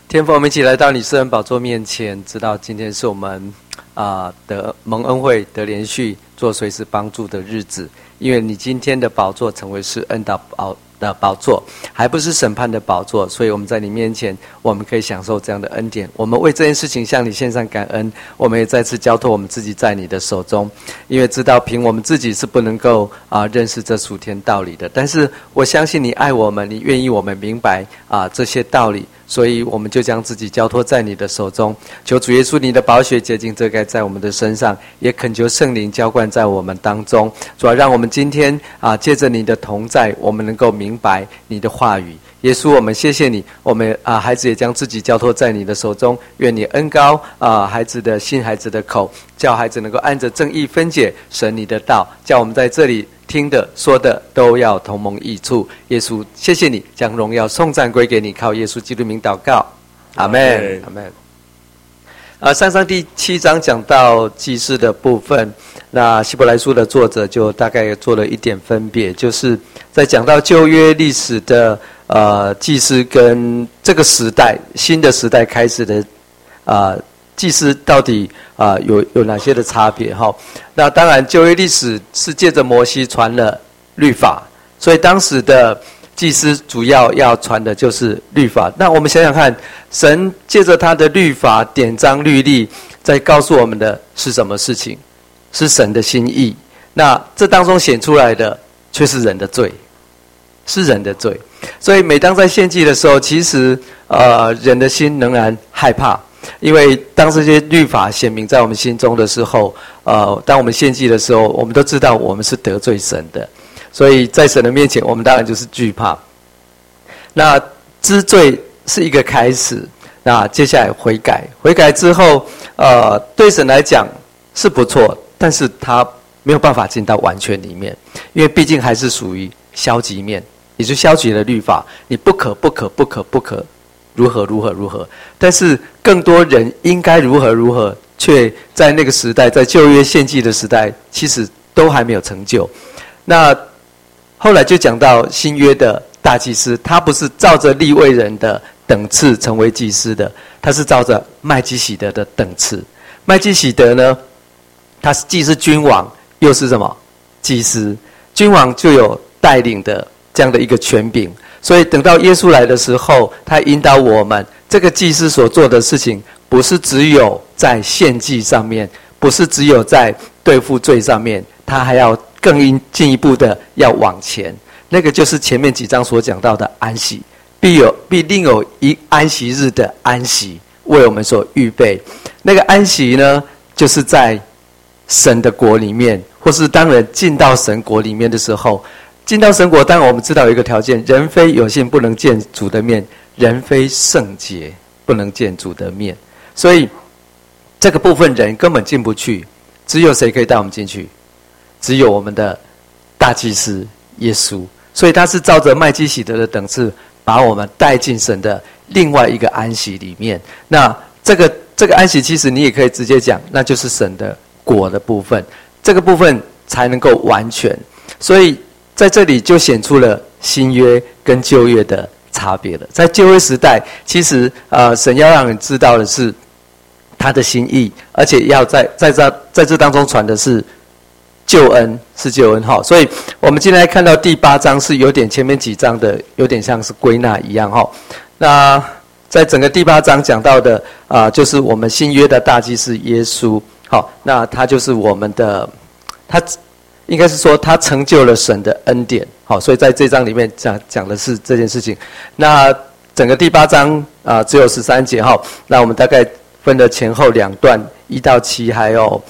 天父，我们一起来到你施恩宝座面前，知道今天是我们得蒙恩惠、得连续做随时帮助的日子，因为你今天的宝座成为施恩的宝座，还不是审判的宝座，所以我们在你面前，我们可以享受这样的恩典。我们为这件事情向你献上感恩，我们也再次交托我们自己在你的手中，因为知道凭我们自己是不能够认识这属天道理的。但是我相信你爱我们，你愿意我们明白这些道理，所以我们就将自己交托在你的手中。求主耶稣你的宝血洁净遮盖在我们的身上，也恳求圣灵浇灌在我们当中。主要让我们今天借着你的同在，我们能够明白你的话语。耶稣，我们谢谢你，我们孩子也将自己交托在你的手中，愿你恩膏孩子的心，孩子的口，叫孩子能够按着正义分解神你的道，叫我们在这里听的说的都要同蒙益处。耶稣，谢谢你将荣耀颂赞归给你，靠耶稣基督名祷告，阿们，阿们。上章第7章讲到祭司的部分，那希伯来书的作者就大概做了一点分别，就是在讲到旧约历史的祭司跟这个时代新的时代开始的祭司到底有哪些的差别哈？那当然旧约历史是借着摩西传了律法，所以当时的祭司主要传的就是律法。那我们想想看，神借着他的律法典章律例在告诉我们的是什么事情？是神的心意。那这当中显出来的却是人的罪，是人的罪。所以每当在献祭的时候，其实人的心仍然害怕，因为当这些律法显明在我们心中的时候，当我们献祭的时候，我们都知道我们是得罪神的，所以在神的面前，我们当然就是惧怕。那知罪是一个开始，那接下来悔改，悔改之后，对神来讲是不错，但是他没有办法进到完全里面，因为毕竟还是属于消极面，也就消极的律法，你不可，如何，但是更多人应该如何，却在那个时代，在旧约献祭的时代，其实都还没有成就。那后来就讲到新约的大祭司，他不是照着利未人的等次成为祭司的，他是照着麦基洗德的等次。麦基洗德呢，他既是君王，又是什么祭司？君王就有带领的这样的一个权柄，所以等到耶稣来的时候，他引导我们，这个祭司所做的事情，不是只有在献祭上面，不是只有在对付罪上面，他还要更进一步的要往前。那个就是前面几章所讲到的安息，必另有一安息日的安息为我们所预备。那个安息呢，就是在神的国里面，或是当人进到神国里面的时候，进到神国，当然我们知道有一个条件，人非有信不能见主的面，人非圣洁不能见主的面。所以这个部分人根本进不去，只有谁可以带我们进去？只有我们的大祭司耶稣。所以他是照着麦基洗德的等次，把我们带进神的另外一个安息里面。那这个安息，其实你也可以直接讲，那就是神的国的部分，这个部分才能够完全。所以在这里就显出了新约跟旧约的差别了。在旧约时代，其实神要让你知道的是他的心意，而且要在这当中传的是救恩，是救恩哈。所以我们今天来看到第8章，是有点前面几章的有点像是归纳一样哈。那在整个第8章讲到的就是我们新约的大祭司耶稣。好，那他就是我们的，他应该是说他成就了神的恩典。好，所以在这章里面讲的是这件事情。那整个第8章只有13节哈。那我们大概分了前后2段，1到7，还有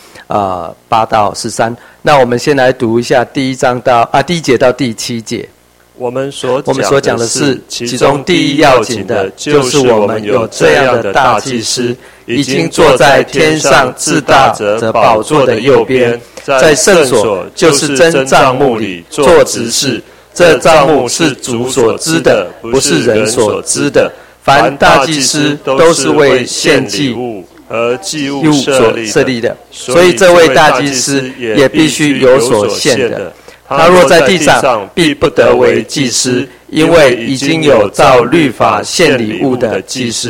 8到13。那我们先来读一下第1节到第7节。 我们所讲的是其中第一要紧的，就是我们有这样的大祭司，已经坐在天上至大者宝座的右边，在圣所，就是真帐幕里做执事。这帐幕是主所知的，不是人所知的。凡大祭司都是为献祭物和祭物所设立的，所以这位大祭司也必须有所献的。他若在地上，必不得为祭司，因为已经有照律法献礼物的祭司。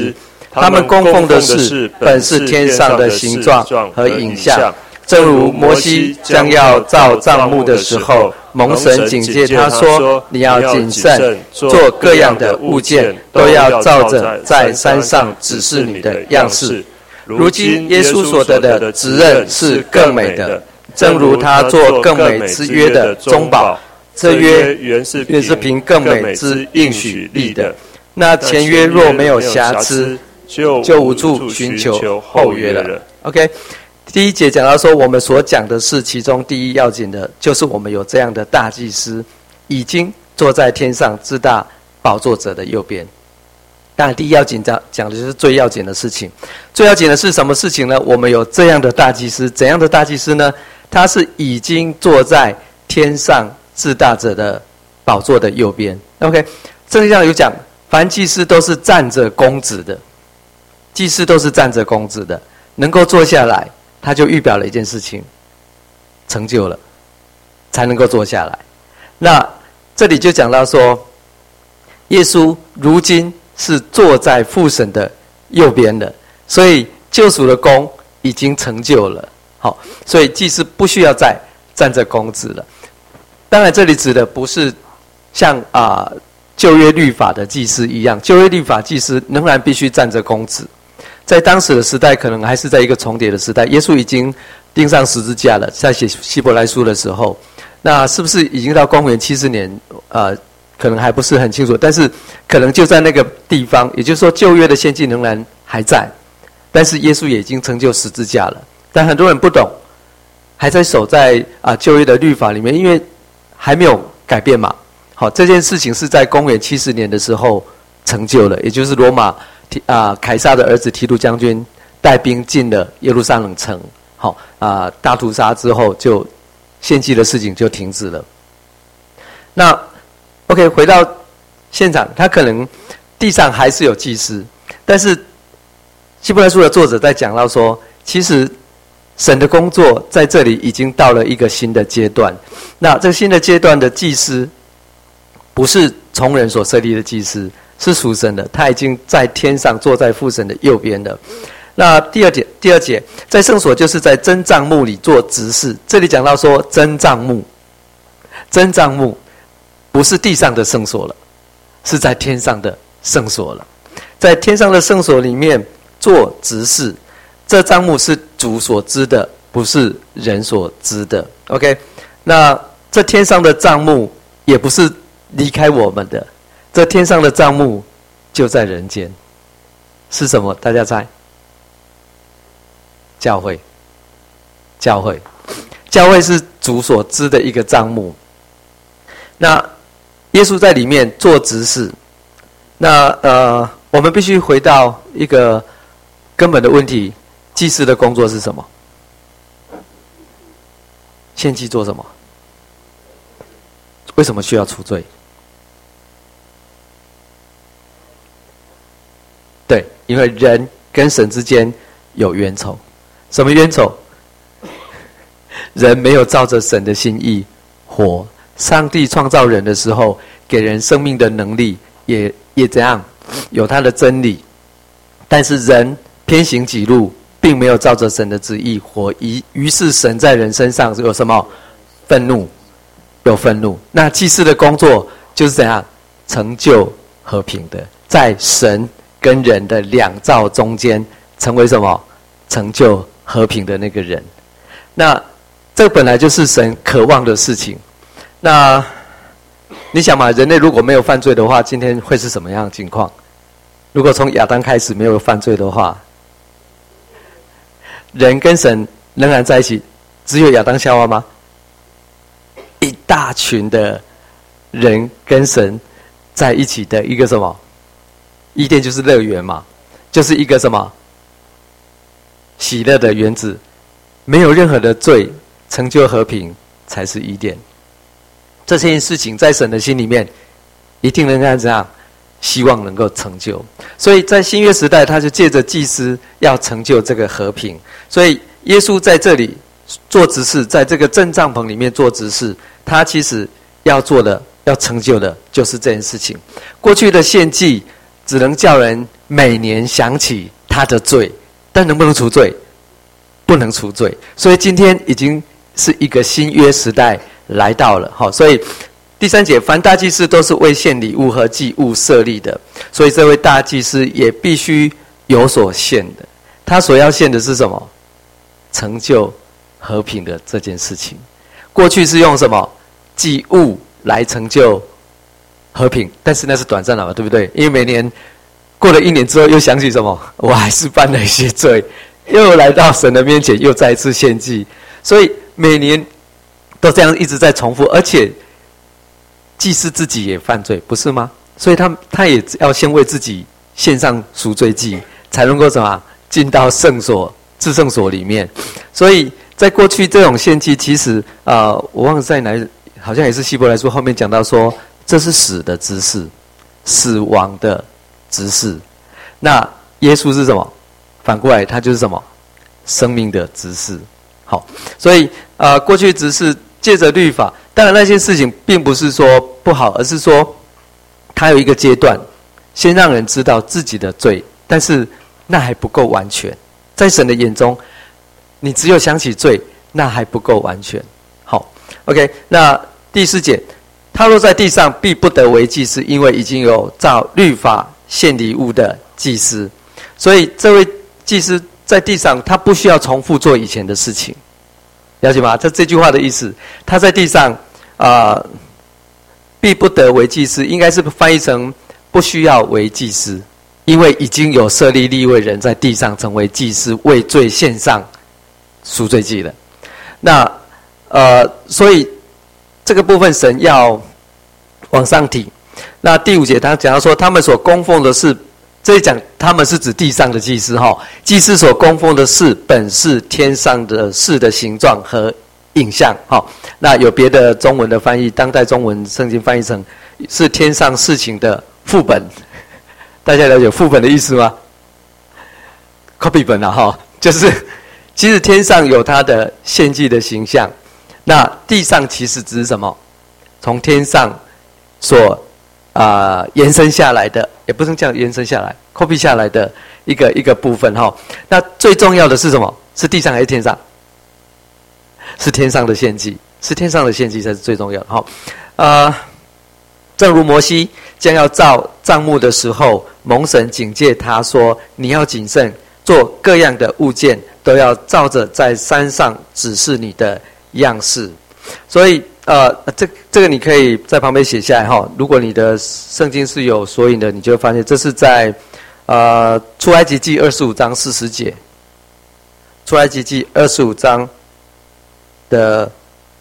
他们供奉的是本是天上的形状和影像，正如摩西将要造帐幕的时候，蒙神警戒他说：“你要谨慎，做各样的物件，都要照着在山上指示你的样式。”如今耶稣所得的职任是更美的，正如他做更美之约的中保。这约原是凭更美之应许立的。那前约若没有瑕疵，就无处寻求后约了。OK， 第一节讲到说，我们所讲的是其中第一要紧的，就是我们有这样的大祭司，已经坐在天上至大宝座者的右边。当然，第一要紧讲的就是最要紧的事情。最要紧的是什么事情呢？我们有这样的大祭司，怎样的大祭司呢？他是已经坐在天上至大者的宝座的右边。OK， 这里上有讲，凡祭司都是站着公职的，祭司都是站着公职的，能够坐下来，他就预表了一件事情，成就了，才能够坐下来。那这里就讲到说，耶稣如今是坐在父神的右边的，所以救赎的功已经成就了。好，所以祭司不需要再站着公职了。当然，这里指的不是像旧约律法的祭司一样，旧约律法祭司仍然必须站着公职。在当时的时代，可能还是在一个重叠的时代。耶稣已经钉上十字架了，在写希伯来书的时候，那是不是已经到公元70年？可能还不是很清楚，但是可能就在那个地方，也就是说，旧约的献祭仍然还在，但是耶稣也已经成就十字架了。但很多人不懂，还在守在旧约的律法里面，因为还没有改变嘛。好，这件事情是在公元70年的时候成就了，也就是罗马凯撒的儿子提督将军带兵进了耶路撒冷城，好大屠杀之后，就献祭的事情就停止了。那 OK， 回到现场，他可能地上还是有祭司，但是希伯来书的作者在讲到说，其实神的工作在这里已经到了一个新的阶段。那这个新的阶段的祭司，不是从人所设立的祭司，是属神的，他已经在天上坐在父神的右边的。那第二节，在圣所就是在真帐幕里做执事。这里讲到说真帐幕不是地上的圣所了，是在天上的圣所了。在天上的圣所里面做执事，这帐幕是主所知的，不是人所知的。OK， 那这天上的帐幕也不是离开我们的，这天上的帐幕就在人间，是什么？大家猜？教会是主所知的一个帐幕。那耶稣在里面做执事。那我们必须回到一个根本的问题：祭司的工作是什么？献祭做什么？为什么需要除罪？对，因为人跟神之间有冤仇。什么冤仇？人没有照着神的心意活。上帝创造人的时候，给人生命的能力，也怎样？有他的真理。但是人偏行己路，并没有照着神的旨意活，于是神在人身上有什么？愤怒，有愤怒。那祭司的工作就是怎样？成就和平的，在神跟人的两造中间，成为什么？成就和平的那个人。那这本来就是神渴望的事情。那你想嘛，人类如果没有犯罪的话，今天会是什么样的情况？如果从亚当开始没有犯罪的话，人跟神仍然在一起，只有亚当夏娃吗？一大群的人跟神在一起的一个什么？伊甸就是乐园嘛，就是一个什么？喜乐的园子，没有任何的罪，成就和平才是伊甸。这件事情在神的心里面，一定能够怎样？希望能够成就。所以在新约时代，他就借着祭司要成就这个和平。所以耶稣在这里做执事，在这个正帐篷里面做执事，他其实要做的、要成就的就是这件事情。过去的献祭只能叫人每年想起他的罪，但能不能除罪？不能除罪。所以今天已经是一个新约时代来到了。好，所以第3节，凡大祭司都是为献礼物和祭物设立的，所以这位大祭司也必须有所献的。他所要献的是什么？成就和平的这件事情。过去是用什么？祭物来成就和平，但是那是短暂的嘛，对不对？因为每年过了1年之后，又想起什么？我还是犯了一些罪，又来到神的面前，又再一次献祭。所以每年都这样一直在重复，而且祭司自己也犯罪，不是吗？所以他也要先为自己献上赎罪祭，才能够什么进到圣所、至圣所里面。所以在过去这种献祭，其实我忘了在哪，好像也是希伯来书后面讲到说，这是死的执事，死亡的执事。那耶稣是什么？反过来，他就是什么？生命的执事。好，所以过去执事借着律法，当然那件事情并不是说不好，而是说他有一个阶段，先让人知道自己的罪，但是那还不够完全。在神的眼中，你只有想起罪，那还不够完全。好 ，OK， 那第4节，他若在地上，必不得为祭司，因为已经有照律法献礼物的祭司。所以这位祭司在地上，他不需要重复做以前的事情，了解吗？这句话的意思，他在地上必不得为祭司，应该是翻译成不需要为祭司，因为已经有设立利未人在地上成为祭司，为罪献上赎罪祭了。那所以这个部分神要往上提。那第5节他讲到说，他们所供奉的是，这里讲他们是指地上的祭司哈，祭司所供奉的是本是天上的事的形状和影像哈。那有别的中文的翻译，当代中文圣经翻译成是天上事情的副本。大家了解副本的意思吗？ copy 本啊哈，就是其实天上有它的献祭的形象，那地上其实只是什么？从天上所延伸下来的，也不是这样延伸下来 ，copy 下来的一个部分哈。那最重要的是什么？是地上还是天上？是天上的献祭，是天上的献祭才是最重要的哈。正如摩西将要造帐幕的时候，蒙神警戒他说：“你要谨慎，做各样的物件，都要照着在山上指示你的样式。”所以这个你可以在旁边写下来哈。如果你的圣经是有索引的，你就会发现这是在出埃及记25章40节，出埃及记25章的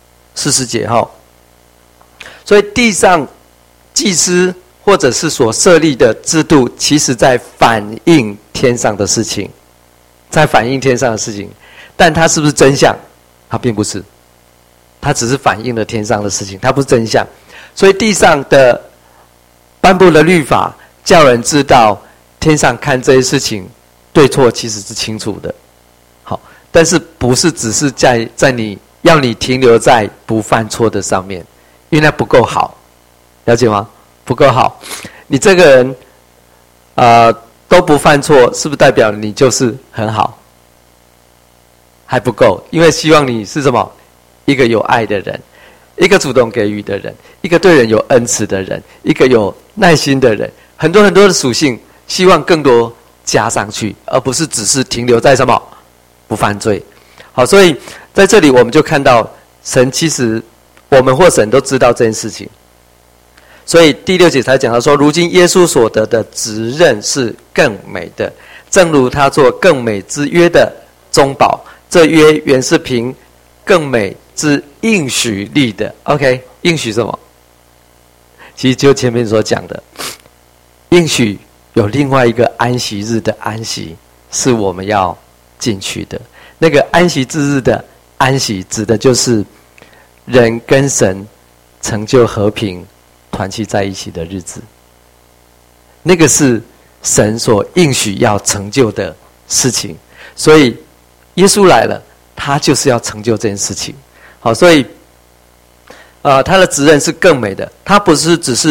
40节哈。所以地上祭司或者是所设立的制度，其实在反映天上的事情，在反映天上的事情，但它是不是真相？它并不是，它只是反映了天上的事情，它不是真相。所以地上的颁布的律法，叫人知道天上看这些事情对错其实是清楚的。好，但是不是只是在你要你停留在不犯错的上面，因为那不够好，了解吗？不够好，你这个人都不犯错，是不是代表你就是很好？还不够，因为希望你是什么？一个有爱的人，一个主动给予的人，一个对人有恩慈的人，一个有耐心的人，很多很多的属性，希望更多加上去，而不是只是停留在什么？不犯罪。好，所以在这里我们就看到神其实我们或神都知道这件事情。所以第6节才讲到说，如今耶稣所得的职任是更美的，正如他做更美之约的中保，这约原是凭更美之应许立的。 OK， 应许什么？其实就前面所讲的，应许有另外一个安息日的安息是我们要进去的。那个安息之日的安息，指的就是人跟神成就和平团契在一起的日子，那个是神所应许要成就的事情。所以耶稣来了，他就是要成就这件事情。好，所以他的职任是更美的，他不是只是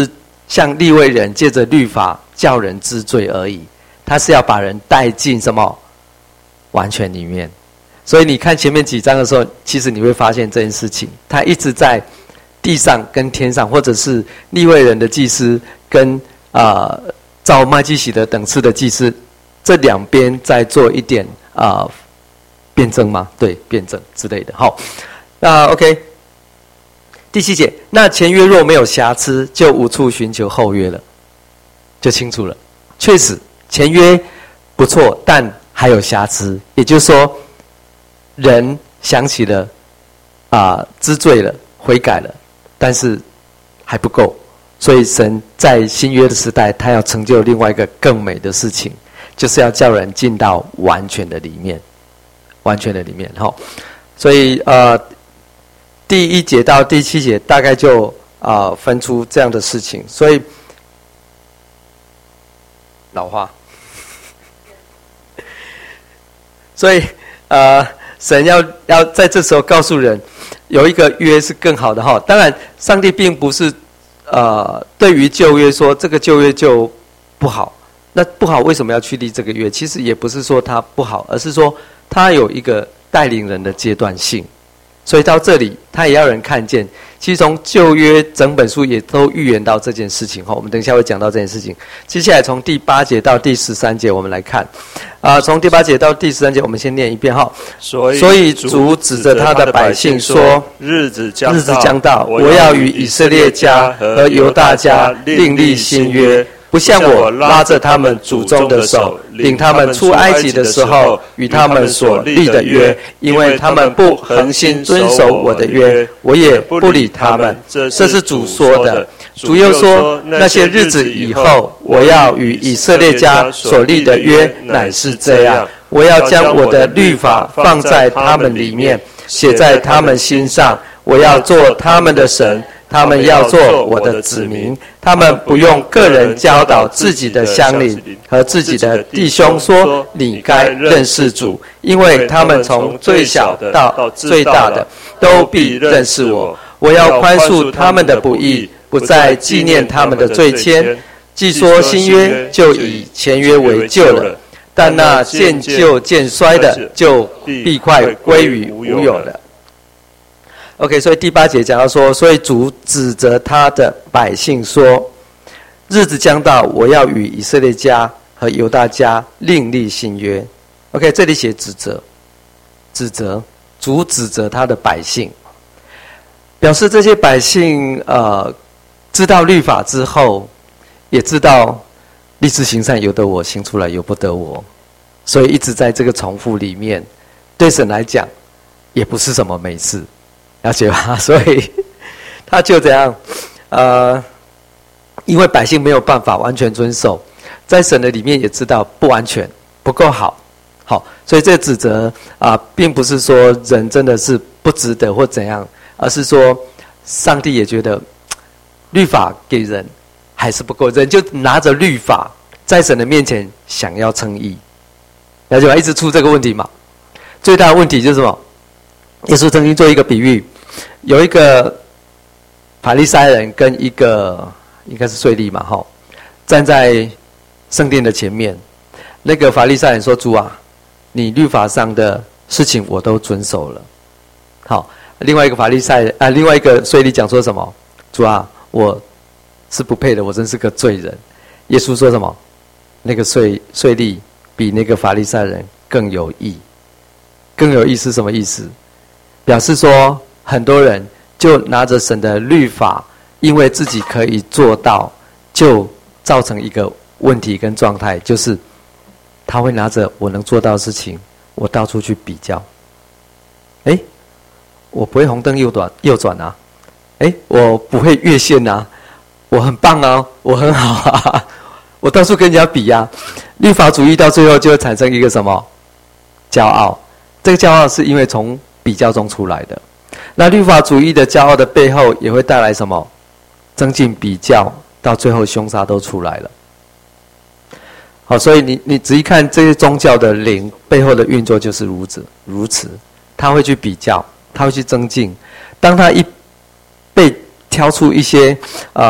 像利未人借着律法叫人知罪而已，他是要把人带进什么完全里面。所以你看前面几章的时候，其实你会发现这件事情，他一直在地上跟天上，或者是利未人的祭司跟照麦基洗德等次的祭司，这两边在做一点辩证吗？对，辩证之类的。好，那 OK， 第7节，那前约若没有瑕疵，就无处寻求后约了，就清楚了。确实，前约不错，但还有瑕疵，也就是说，人想起了知罪了，悔改了，但是还不够。所以神在新约的时代，他要成就另外一个更美的事情，就是要叫人进到完全的里面，完全的里面。好，所以第1节到第7节大概就分出这样的事情。所以老话，所以神要在这时候告诉人，有一个约是更好的哈。当然，上帝并不是对于旧约说这个旧约就不好，那不好为什么要去立这个约？其实也不是说它不好，而是说它有一个带领人的阶段性。所以到这里，他也要人看见。其实从旧约整本书也都预言到这件事情。我们等一下会讲到这件事情。接下来从第8节到第13节，我们来看。从第8节到第13节，我们先念一遍哈。所以主指着他的百姓说： 日子将到，我要与以色列家和犹大家另立新约。不像我拉着他们祖宗的手，领他们出埃及的时候与他们所立的约，因为他们不恒心遵守我的约，我也不理他们。这是主说的。主又说，那些日子以后，我要与以色列家所立的约乃是这样，我要将我的律法放在他们里面，写在他们心上，我要做他们的神，他们要做我的子民。他们不用个人教导自己的乡邻和自己的弟兄说，你该认识主，因为他们从最小到最大的都必认识我。我要宽恕他们的不义，不再纪念他们的罪愆。既说新约，就以前约为旧了，但那渐旧渐衰的，就必快归于无有了。OK， 所以第8节讲到说，所以主指责他的百姓说，日子将到，我要与以色列家和犹大家另立新约。OK， 这里写指责，主指责他的百姓，表示这些百姓知道律法之后，也知道立志行善由得我，行出来由不得我，所以一直在这个重复里面，对神来讲也不是什么美事。了解吧？所以他就这样，因为百姓没有办法完全遵守，在神的里面也知道不完全，不够好，所以这个指责并不是说人真的是不值得或怎样，而是说上帝也觉得律法给人还是不够，人就拿着律法在神的面前想要称义，了解吧？一直出这个问题嘛。最大的问题就是什么？耶稣曾经做一个比喻，有一个法利赛人跟一个应该是税吏嘛，站在圣殿的前面。那个法利赛人说：“主啊，你律法上的事情我都遵守了。”好，另外一个另外一个税吏讲说什么？主啊，我是不配的，我真是个罪人。耶稣说什么？那个税吏比那个法利赛人更有义。更有义是什么意思？表示说，很多人就拿着神的律法，因为自己可以做到，就造成一个问题跟状态，就是他会拿着我能做到的事情，我到处去比较。我不会红灯右转啊，我不会越线啊，我很棒啊，我很好啊，我到处跟人家比啊。律法主义到最后就会产生一个什么？骄傲。这个骄傲是因为从比较中出来的。那律法主义的骄傲的背后也会带来什么？增进比较，到最后凶杀都出来了。好，所以你仔细看这些宗教的灵背后的运作就是如此，他会去比较，他会去增进。当他一被挑出一些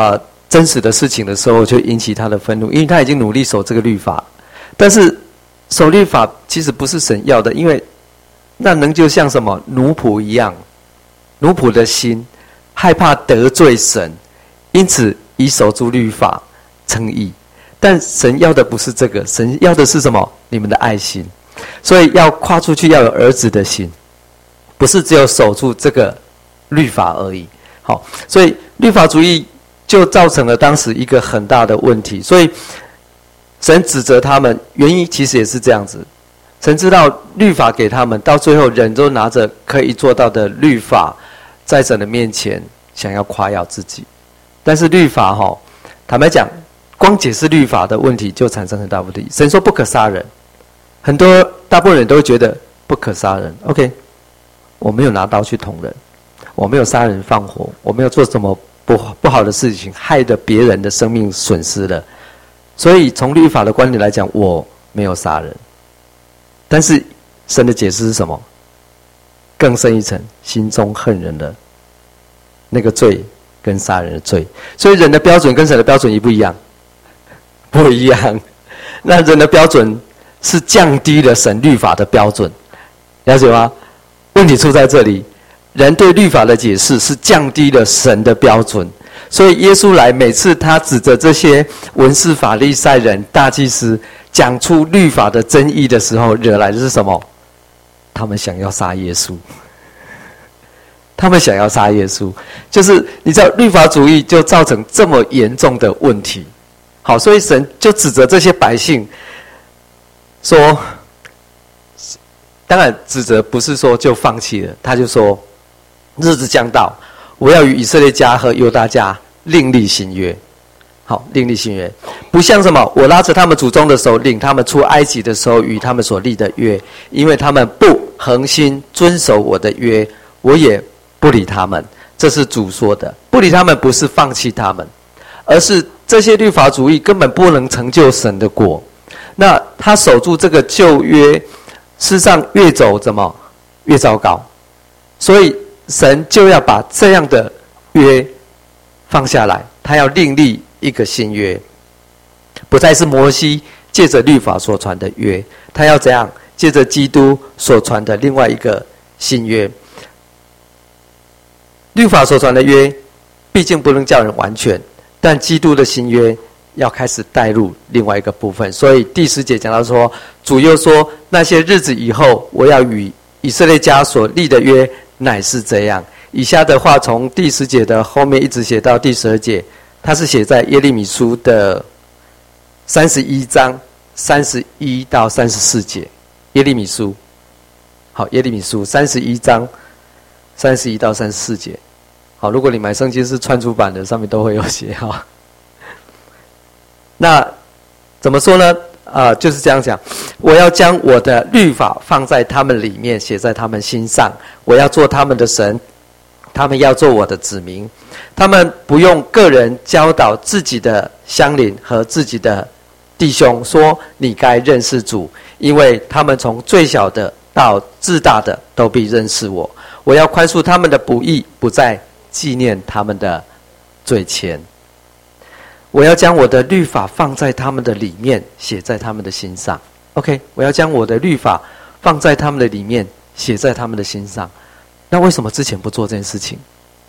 真实的事情的时候，就引起他的愤怒，因为他已经努力守这个律法，但是守律法其实不是神要的，因为那能就像什么奴仆一样，奴仆的心害怕得罪神，因此以守住律法称义。但神要的不是这个，神要的是什么？你们的爱心。所以要跨出去，要有儿子的心，不是只有守住这个律法而已。好，所以律法主义就造成了当时一个很大的问题。所以神指责他们，原因其实也是这样子。神知道律法给他们，到最后人都拿着可以做到的律法，在神的面前想要夸耀自己。但是律法坦白讲，光解释律法的问题就产生很大问题。神说不可杀人，大部分人都会觉得不可杀人。OK， 我没有拿刀去捅人，我没有杀人放火，我没有做什么不好的事情，害得别人的生命损失了。所以从律法的观点来讲，我没有杀人。但是神的解释是什么？更深一层，心中恨人的那个罪跟杀人的罪。所以人的标准跟神的标准一不一样？不一样。那人的标准是降低了神律法的标准，了解吗？问题出在这里，人对律法的解释是降低了神的标准。所以耶稣来，每次他指着这些文士法利赛人、大祭司讲出律法的争议的时候，惹来的是什么？他们想要杀耶稣。他们想要杀耶稣，就是你知道律法主义就造成这么严重的问题。好，所以神就指责这些百姓说，当然指责不是说就放弃了，他就说日子将到，我要与以色列家和犹大家另立新约。好，另立新约，不像什么我拉着他们祖宗的手，领他们出埃及的时候与他们所立的约，因为他们不恒心遵守我的约，我也不理他们。这是主说的，不理他们不是放弃他们，而是这些律法主义根本不能成就神的国。那他守住这个旧约，事实上越走怎么越糟糕，所以神就要把这样的约放下来，他要另立一个新约，不再是摩西借着律法所传的约，他要怎样？借着基督所传的另外一个新约。律法所传的约毕竟不能叫人完全，但基督的新约要开始带入另外一个部分。所以第10节讲到说，主又说，那些日子以后，我要与以色列家所立的约乃是这样。以下的话从第10节的后面一直写到第12节，它是写在耶利米书的31章31到34节。耶利米书，好，耶利米书31章31到34节。好，如果你买圣经是串出版的，上面都会有写哈。那怎么说呢？就是这样讲，我要将我的律法放在他们里面，写在他们心上，我要做他们的神，他们要做我的子民。他们不用个人教导自己的乡邻和自己的弟兄说，你该认识主，因为他们从最小的到至大的都必认识我。我要宽恕他们的不义，不再纪念他们的罪愆。我要将我的律法放在他们的里面，写在他们的心上。 OK， 我要将我的律法放在他们的里面，写在他们的心上。那为什么之前不做这件事情？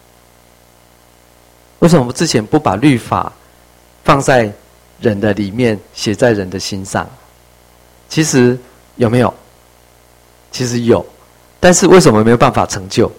为什么之前不把律法放在人的里面，写在人的心上？其实有没有？其实有，但是为什么没有办法成就？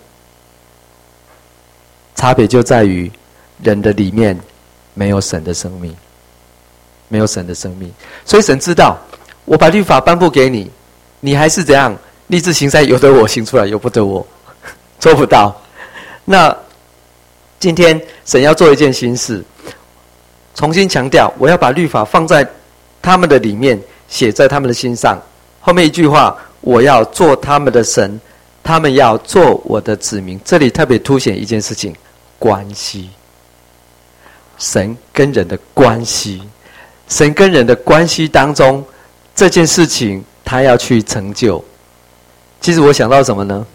差别就在于人的里面没有神的生命，没有神的生命。所以神知道，我把律法颁布给你，你还是怎样立志行善，由得我行出来，由不得我，做不到。那今天神要做一件新事，重新强调，我要把律法放在他们的里面，写在他们的心上。后面一句话，我要做他们的神，他们要做我的子民。这里特别凸显一件事情，关系。神跟人的关系，神跟人的关系当中，这件事情他要去成就。其实我想到什么呢？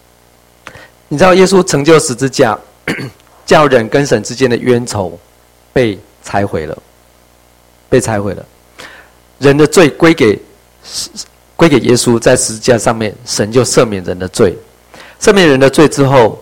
你知道耶稣成就十字架，叫人跟神之间的冤仇被拆毁了，被拆毁了。人的罪归给耶稣，在十字架上面，神就赦免人的罪。赦免人的罪之后，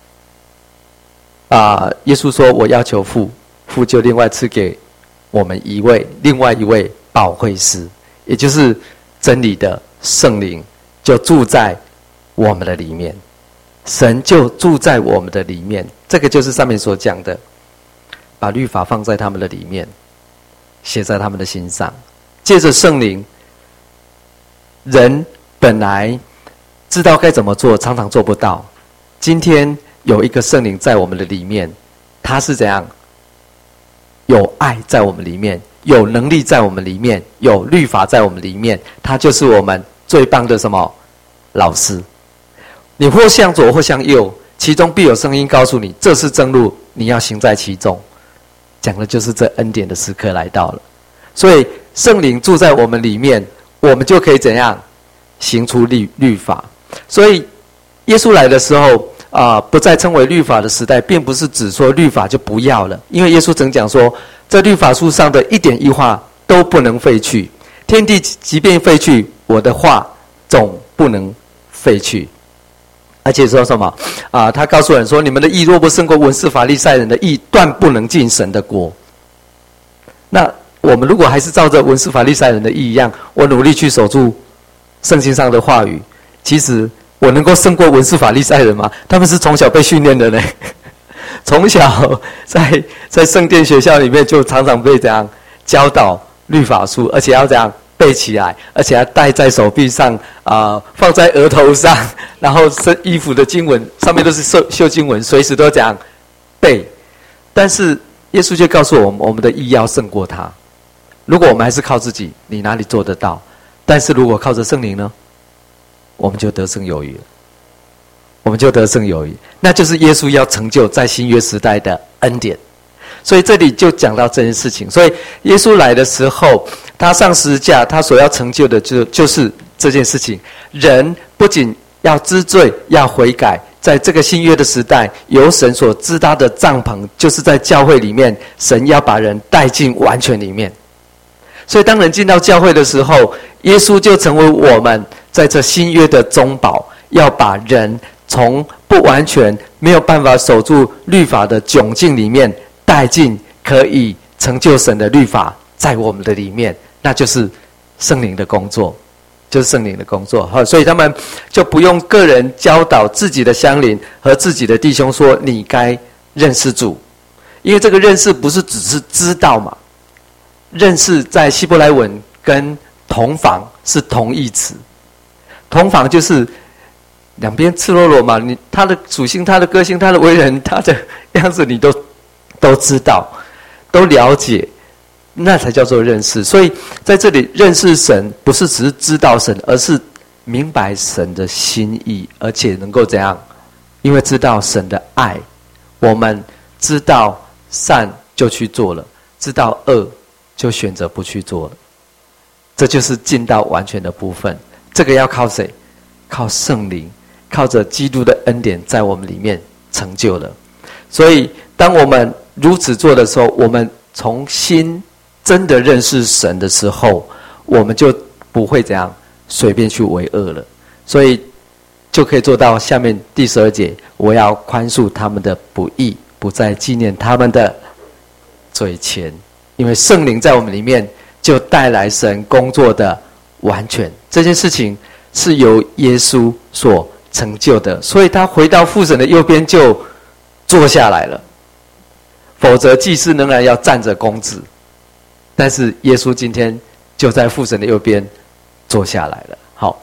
耶稣说：“我要求父，父就另外赐给我们另外一位保惠师，也就是真理的圣灵，就住在我们的里面。神就住在我们的里面，这个就是上面所讲的，把律法放在他们的里面，写在他们的心上。借着圣灵，人本来知道该怎么做，常常做不到。今天有一个圣灵在我们的里面，他是怎样？有爱在我们里面，有能力在我们里面，有律法在我们里面，他就是我们最棒的什么？老师。你或向左或向右，其中必有声音告诉你，这是正路，你要行在其中。讲的就是这恩典的时刻来到了。所以圣灵住在我们里面，我们就可以怎样行出律法。所以耶稣来的时候不再称为律法的时代，并不是指说律法就不要了，因为耶稣曾讲说，这律法书上的一点一画都不能废去，天地即便废去，我的话总不能废去。而且说什么他告诉人说，你们的义若不胜过文士法利赛人的义，断不能进神的国。那我们如果还是照着文士法利赛人的义一样，我努力去守住圣经上的话语，其实我能够胜过文士法利赛人吗？他们是从小被训练的呢，从小在圣殿学校里面就常常被这样教导律法书，而且要这样背起来，而且要戴在手臂上放在额头上，然后衣服的经文上面都是绣经文，随时都这样背。但是耶稣就告诉我们，我们的义要胜过他。如果我们还是靠自己，你哪里做得到？但是如果靠着圣灵呢，我们就得胜有余了。我们就得胜有余，那就是耶稣要成就在新约时代的恩典。所以这里就讲到这件事情。所以耶稣来的时候，他上十字架，他所要成就的就是这件事情。人不仅要知罪，要悔改，在这个新约的时代，由神所支搭的帐篷，就是在教会里面，神要把人带进完全里面。所以当人进到教会的时候，耶稣就成为我们在这新约的中保，要把人从不完全没有办法守住律法的窘境里面带进可以成就神的律法在我们的里面，那就是圣灵的工作，就是圣灵的工作。所以他们就不用个人教导自己的乡邻和自己的弟兄说你该认识主，因为这个认识不是只是知道嘛，认识在希伯来文跟同房是同义词，同房就是两边赤裸裸嘛，他的属性、他的个性、他的为人、他的样子，你都知道，都了解，那才叫做认识。所以在这里认识神，不是只是知道神，而是明白神的心意，而且能够怎样？因为知道神的爱，我们知道善就去做了，知道恶就选择不去做了。这就是进到完全的部分。这个要靠谁？靠圣灵，靠着基督的恩典在我们里面成就了。所以当我们如此做的时候，我们从心真的认识神的时候，我们就不会怎样随便去为恶了。所以就可以做到下面第12节，我要宽恕他们的不义，不再纪念他们的罪愆。因为圣灵在我们里面就带来神工作的完全，这件事情是由耶稣所成就的，所以他回到父神的右边就坐下来了。否则祭司仍然要站着供职，但是耶稣今天就在父神的右边坐下来了。好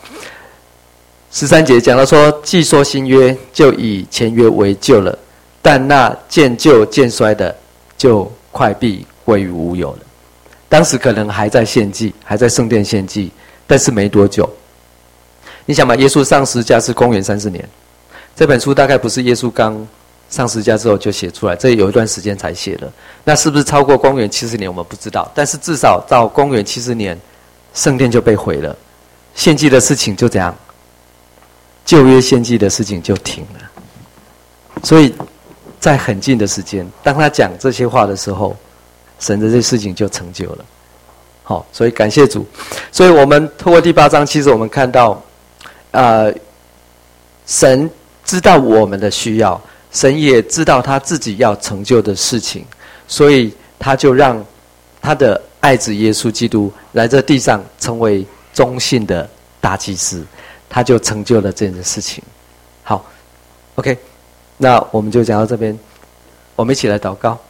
，13节讲到说，既说新约，就以前约为旧了，但那渐旧渐衰的，就快必归于无有了。当时可能还在献祭，还在圣殿献祭，但是没多久。你想嘛，耶稣上十字架是公元30年，这本书大概不是耶稣刚上十字架之后就写出来，这有一段时间才写的。那是不是超过公元70年我们不知道，但是至少到公元70年，圣殿就被毁了，献祭的事情就这样，旧约献祭的事情就停了。所以在很近的时间，当他讲这些话的时候， 神的这些事情就成就了。好，所以感谢主。所以我们透过第8章，其实我们看到，神知道我们的需要，神也知道他自己要成就的事情，所以他就让他的爱子耶稣基督来这地上成为忠信的大祭司，他就成就了这件事情。好 ，OK， 那我们就讲到这边，我们一起来祷告。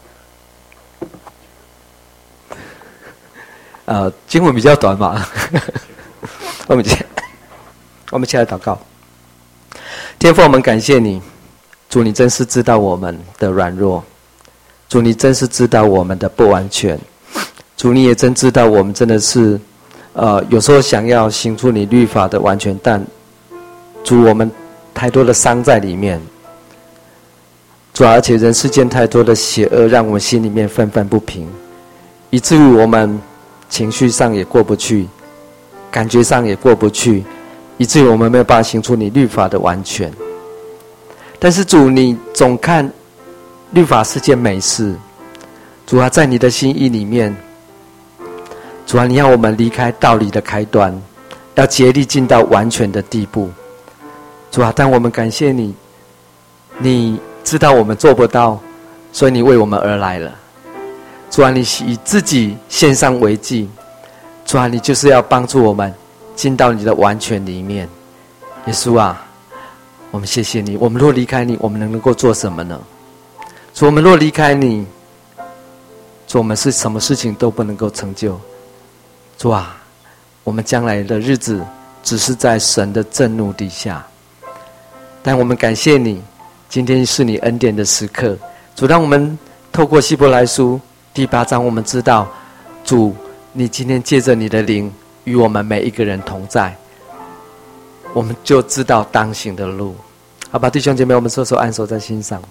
经文比较短嘛，我们一起来祷告。天父，我们感谢你，主，你真是知道我们的软弱，主，你真是知道我们的不完全，主，你也真知道我们真的是，有时候想要行出你律法的完全，但主，我们太多的伤在里面，主，而且人世间太多的邪恶，让我们心里面愤愤不平，以至于我们情绪上也过不去，感觉上也过不去，以至于我们没有办法行出你律法的完全。但是主，你总看律法是件美事，主啊，在你的心意里面，主啊，你要我们离开道理的开端，要竭力进到完全的地步。主啊，但我们感谢你，你知道我们做不到，所以你为我们而来了。主啊，你以自己献上为祭，主啊，你就是要帮助我们进到你的完全里面。耶稣啊，我们谢谢你。我们若离开你，我们能够做什么呢？主，我们若离开你，主，我们是什么事情都不能够成就。主啊，我们将来的日子只是在神的震怒底下，但我们感谢你，今天是你恩典的时刻。主，让我们透过希伯来书第8章，我们知道，主，你今天借着你的灵与我们每一个人同在，我们就知道当行的路。好吧，弟兄姐妹，我们说按手在心上，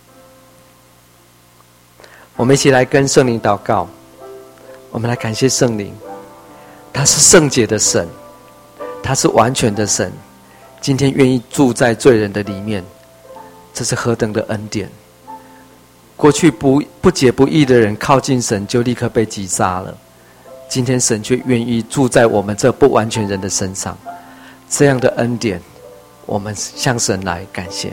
我们一起来跟圣灵祷告。我们来感谢圣灵，他是圣洁的神，他是完全的神，今天愿意住在罪人的里面，这是何等的恩典。过去不解不义的人靠近神就立刻被击杀了，今天神却愿意住在我们这不完全人的身上，这样的恩典我们向神来感谢。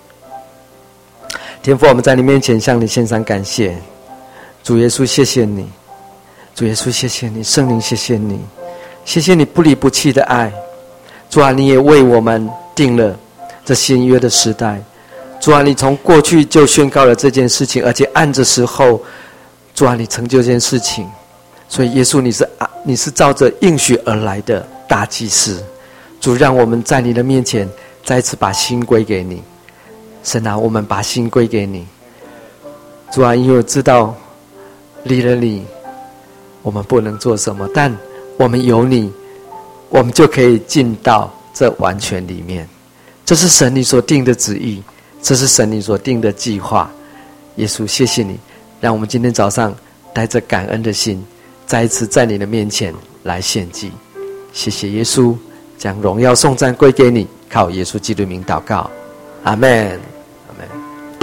天父，我们在你面前向你献上感谢。主耶稣，谢谢你。主耶稣，谢谢你。圣灵，谢谢你。谢谢你不离不弃的爱。主啊，你也为我们定了这新约的时代。主啊，你从过去就宣告了这件事情，而且按着时候，主啊，你成就这件事情。所以耶稣，你是照着应许而来的大祭司。主，让我们在你的面前再次把心归给你。神啊，我们把心归给你。主啊，因为我知道离了你我们不能做什么，但我们有你，我们就可以进到这完全里面。这是神你所定的旨意，这是神你所定的计划。耶稣，谢谢你，让我们今天早上带着感恩的心，再一次在你的面前来献祭。谢谢耶稣，将荣耀颂赞归给你，靠耶稣基督名祷告，阿们。